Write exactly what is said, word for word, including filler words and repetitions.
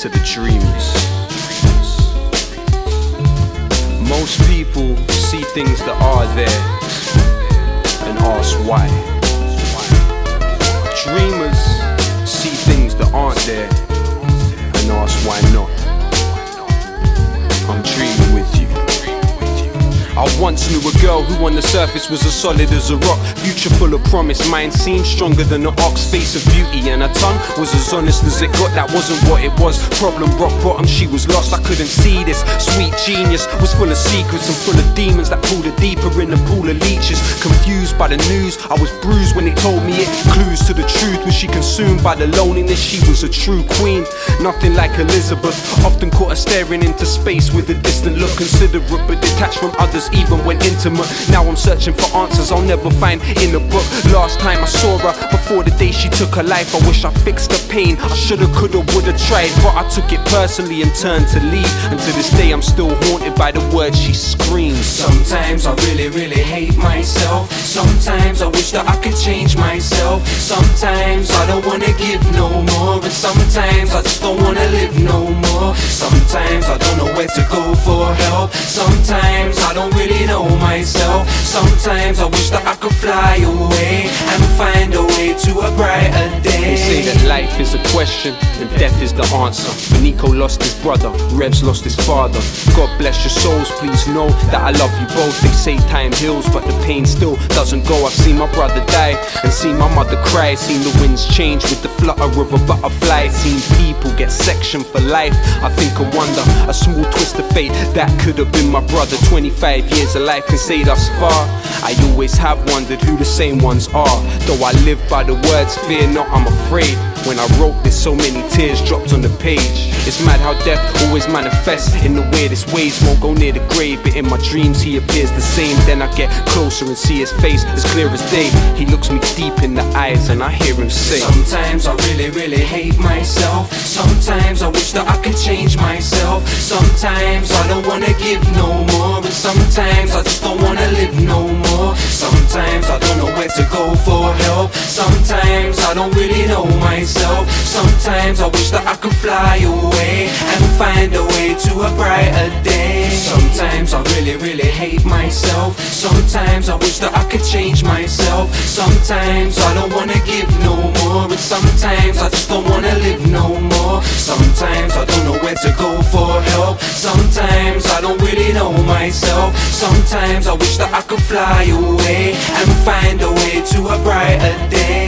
to the dreamers. Most people see things that are there and ask why. Dreamers see things that aren't there and ask why not. I'm dreaming with you. I once knew a girl who on the surface was as solid as a rock. Future full of promise, mind seemed stronger than an ox. Face of beauty and her tongue was as honest as it got. That wasn't what it was. Problem rock bottom, she was lost. I couldn't see this. Sweet genius was full of secrets and full of demons that pulled her deeper in the pool of leeches. Confused by the news, I was bruised when they told me it. Clues to the truth, was she consumed by the loneliness? She was a true queen, nothing like Elizabeth. Often caught her staring into space with a distant look, considerate but detached from others, even when intimate. Now I'm searching for answers I'll never find in a book. Last time I saw her, before the day she took her life, I wish I fixed the pain. I shoulda, coulda, woulda tried, but I took it personally and turned to leave. And to this day I'm still haunted by the words she screams. Sometimes I really, really hate myself. Sometimes I wish that I could change myself. Sometimes I don't wanna give no more, and sometimes I just don't wanna live no more. Sometimes I don't know where to go for help. Sometimes I don't really know myself. Sometimes I wish that I could fly away and find a way to a brighter day. They say that life is a question and death is the answer. Nico lost his brother, Revs lost his father. God bless your souls, please know that I love you both. They say time heals, but the pain still doesn't go. I've seen my brother die and seen my mother cry. Seen the winds change with the flutter of a butterfly. Seen people get sectioned for life. I think I wonder, a small twist of fate, that could have been my brother. Twenty-five years of life can say thus far. I always have wondered who the same ones are. Though I live by the words, fear not, I'm afraid. When I wrote this, so many tears dropped on the page. It's mad how death always manifests in the weirdest ways. Won't go near the grave, but in my dreams he appears the same. Then I get closer and see his face as clear as day. He looks me deep in the eyes and I hear him say, sometimes I really, really hate myself. Sometimes I wish that I could change myself. Sometimes I don't wanna give no more, and sometimes I just don't wanna live no more. Sometimes I don't know where to go for help. Sometimes I don't really know myself. Sometimes I wish that I could fly away and find a way to a brighter day. Sometimes I really, really hate myself. Sometimes I wish that I could change myself. Sometimes I don't wanna give no more, and sometimes I just don't wanna live no more. Sometimes I don't know where to go for help. Sometimes I don't really know myself. Sometimes I wish that I could fly away and find a way to a brighter day.